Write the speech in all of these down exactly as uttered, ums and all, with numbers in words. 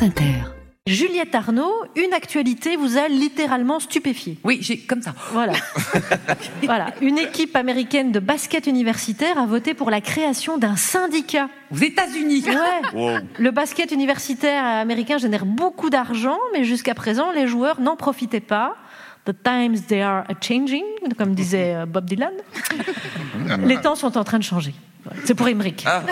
France Inter. Juliette Arnaud, une actualité vous a littéralement stupéfié. Oui, j'ai comme ça. Voilà. Voilà. Une équipe américaine de basket universitaire a voté pour la création d'un syndicat. Aux États-Unis. Ouais. Wow. Le basket universitaire américain génère beaucoup d'argent, mais jusqu'à présent, les joueurs n'en profitaient pas. The times they are a-changing, comme disait Bob Dylan. Les temps sont en train de changer. C'est pour Emmerich. Ah.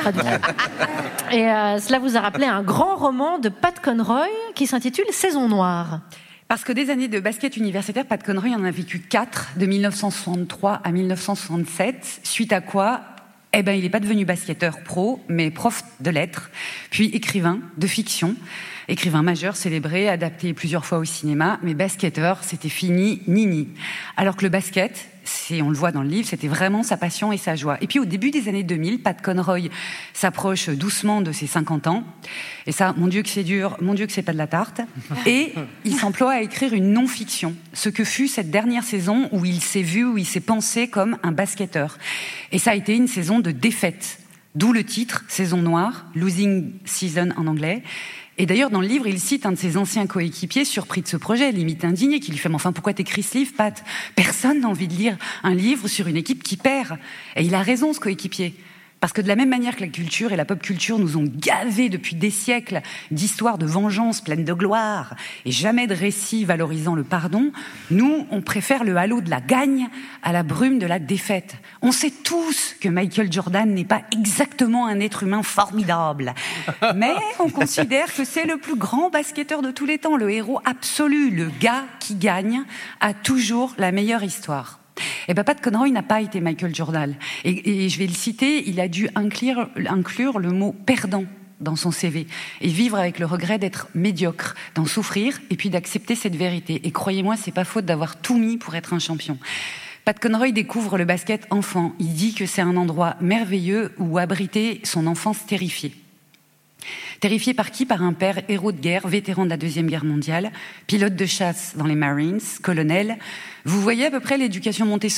Et euh, cela vous a rappelé un grand roman de Pat Conroy qui s'intitule Saison noire. Parce que des années de basket universitaire, Pat Conroy en a vécu quatre, de dix-neuf cent soixante-trois à dix-neuf cent soixante-sept, suite à quoi, eh ben, il n'est pas devenu basketteur pro, mais prof de lettres, puis écrivain de fiction, écrivain majeur, célébré, adapté plusieurs fois au cinéma, mais basketteur, c'était fini, nini. Alors que le basket, c'est, on le voit dans le livre, c'était vraiment sa passion et sa joie. Et puis au début des années deux mille, Pat Conroy s'approche doucement de ses cinquante ans. Et ça, mon Dieu que c'est dur, mon Dieu que c'est pas de la tarte. Et il s'emploie à écrire une non-fiction, ce que fut cette dernière saison où il s'est vu, où il s'est pensé comme un basketteur. Et ça a été une saison de défaite. D'où le titre, Saison noire, Losing Season en anglais. Et d'ailleurs, dans le livre, il cite un de ses anciens coéquipiers surpris de ce projet, limite indigné, qui lui fait « Mais enfin, pourquoi t'écris ce livre, Pat ? Personne n'a envie de lire un livre sur une équipe qui perd. » Et il a raison, ce coéquipier. Parce que de la même manière que la culture et la pop culture nous ont gavés depuis des siècles d'histoires de vengeance pleines de gloire et jamais de récits valorisant le pardon, nous, on préfère le halo de la gagne à la brume de la défaite. On sait tous que Michael Jordan n'est pas exactement un être humain formidable, mais on considère que c'est le plus grand basketteur de tous les temps, le héros absolu, le gars qui gagne a toujours la meilleure histoire. Et ben, Pat Conroy n'a pas été Michael Jordan. Et, et je vais le citer, il a dû inclure, inclure le mot perdant dans son C V et vivre avec le regret d'être médiocre, d'en souffrir et puis d'accepter cette vérité. Et croyez-moi, c'est pas faute d'avoir tout mis pour être un champion. Pat Conroy découvre le basket enfant. Il dit que c'est un endroit merveilleux où abriter son enfance terrifiée. Terrifié par qui ? Par un père héros de guerre, vétéran de la Deuxième Guerre mondiale, pilote de chasse dans les Marines, colonel. Vous voyez à peu près l'éducation Montessori ?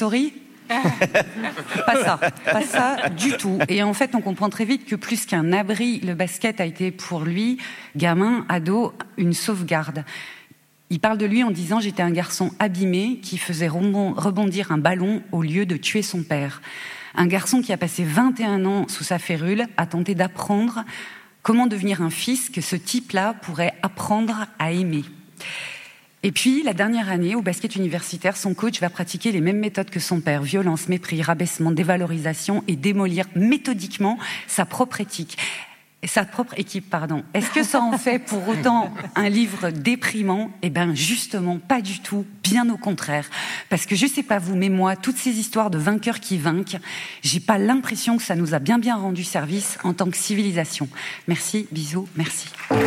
Pas ça, pas ça du tout. Et en fait, on comprend très vite que plus qu'un abri, le basket a été pour lui, gamin, ado, une sauvegarde. Il parle de lui en disant « J'étais un garçon abîmé qui faisait rebondir un ballon au lieu de tuer son père. Un garçon qui a passé vingt et un ans sous sa férule, à tenter d'apprendre comment devenir un fils que ce type-là pourrait apprendre à aimer. » Et puis, la dernière année, au basket universitaire, son coach va pratiquer les mêmes méthodes que son père. Violence, mépris, rabaissement, dévalorisation et démolir méthodiquement sa propre éthique. Sa propre équipe, pardon. Est-ce que ça en fait pour autant un livre déprimant ? Eh bien, justement, pas du tout, bien au contraire. Parce que je sais pas vous, mais moi, toutes ces histoires de vainqueurs qui vainquent, j'ai pas l'impression que ça nous a bien bien rendu service en tant que civilisation. Merci, bisous, merci.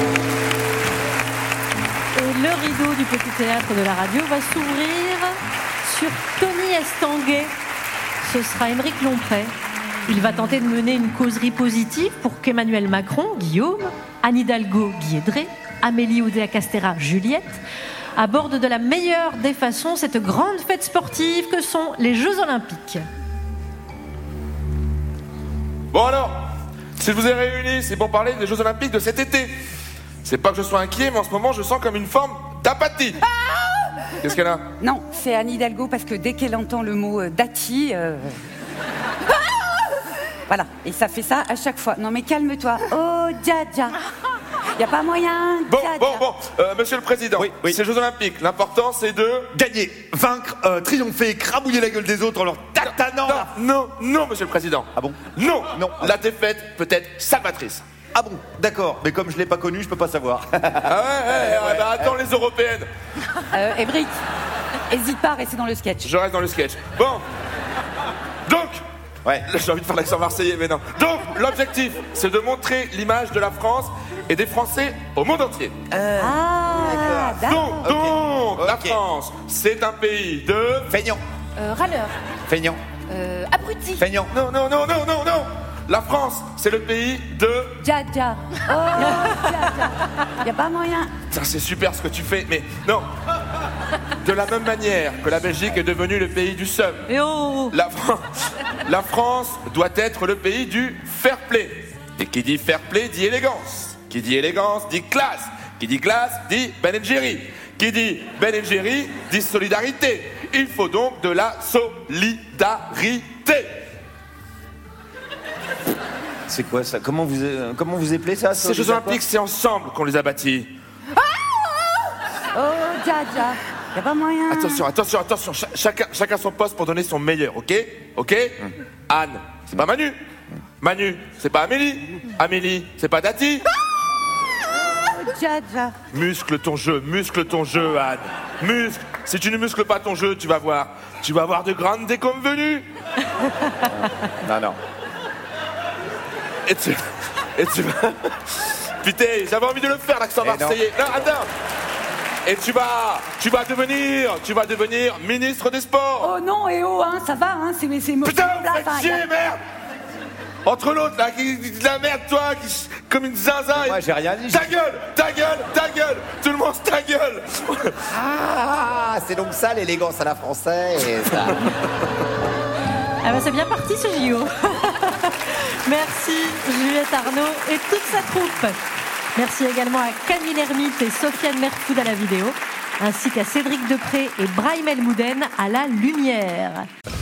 Et le rideau du petit théâtre de la radio va s'ouvrir sur Tony Estanguet. Ce sera Émeric Lomprey. Il va tenter de mener une causerie positive pour qu'Emmanuel Macron, Guillaume, Anne Hidalgo, Guédré, Amélie Oudéa-Castéra, Juliette, abordent de la meilleure des façons cette grande fête sportive que sont les Jeux Olympiques. Bon alors, si je vous ai réunis, c'est pour parler des Jeux Olympiques de cet été. C'est pas que je sois inquiet, mais en ce moment, je sens comme une forme d'apathie. Ah Qu'est-ce qu'elle a ? Non, c'est Anne Hidalgo, parce que dès qu'elle entend le mot euh, dati... Euh... Voilà, et ça fait ça à chaque fois. Non mais calme-toi. Oh, dja dja. Y a pas moyen. Bon, dja, bon, dja. bon. Euh, monsieur le Président, oui, oui. ces Jeux Olympiques, l'important c'est de... Gagner, vaincre, euh, triompher, crabouiller la gueule des autres en leur tatanant. Non, non, non, monsieur le Président. Ah bon ? Non, Non. La défaite peut être salvatrice. Ah bon, d'accord, mais comme je l'ai pas connu, je peux pas savoir. Ah ouais, ouais, ouais, ouais. Bah attends les européennes. Euh, Émeric, hésite pas à rester dans le sketch. Je reste dans le sketch. Bon. Donc, Ouais. j'ai envie de faire l'accent marseillais, mais non. Donc, l'objectif, c'est de montrer l'image de la France et des Français au monde entier. Euh, Ah, d'accord. Donc, donc, Ok. la Ok. France, c'est un pays de... Feignant, Euh, râleur. feignant, Euh, abruti. feignant. Non, non, non, non, non, non. La France, c'est le pays de... Dja dja. Oh, dja dja. Y a pas moyen. Putain, c'est super ce que tu fais, mais non. De la même manière que la Belgique est devenue le pays du seum, Et oh la, Fran- la France doit être le pays du fair play. Et qui dit fair play dit élégance. Qui dit élégance dit classe. Qui dit glace, dit Ben and Jerry. Qui dit Ben and Jerry, dit solidarité. Il faut donc de la solidarité. C'est quoi ça? Comment vous, comment vous appelez ça? Ces Jeux Olympiques, c'est ensemble qu'on les a bâtis. Oh, Dja, y a pas moyen. Attention, attention, attention. Ch- chacun, chacun son poste pour donner son meilleur, ok? Ok? Mmh. Anne, c'est pas Manu. Manu, c'est pas Amélie. Amélie, c'est pas Dati. Dja, Dja. Muscle ton jeu, muscle ton jeu, Anne. Muscle. Si tu ne muscles pas ton jeu, tu vas voir. Tu vas avoir de grandes déconvenues. Non, non. Et tu... Et tu vas... Putain, j'avais envie de le faire, l'accent marseillais. Non. non, attends. Et tu vas... Tu vas devenir... Tu vas devenir ministre des Sports. Oh non, et oh, hein, ça va, hein, c'est... c'est Putain, là, faites enfin, chier, y a... merde. Entre l'autre, là, qui dit de la merde, toi, qui... Comme une zinzin. Moi, et... j'ai rien dit. Ta gueule, ta gueule, ta gueule. Tout le monde, ta gueule. Ah, c'est donc ça l'élégance à la française. Ah bah c'est bien parti ce J O. Merci Juliette Arnaud et toute sa troupe. Merci également à Camille Hermite et Sofiane Merfoud à la vidéo, ainsi qu'à Cédric Depré et Brahim Elmouden à la lumière.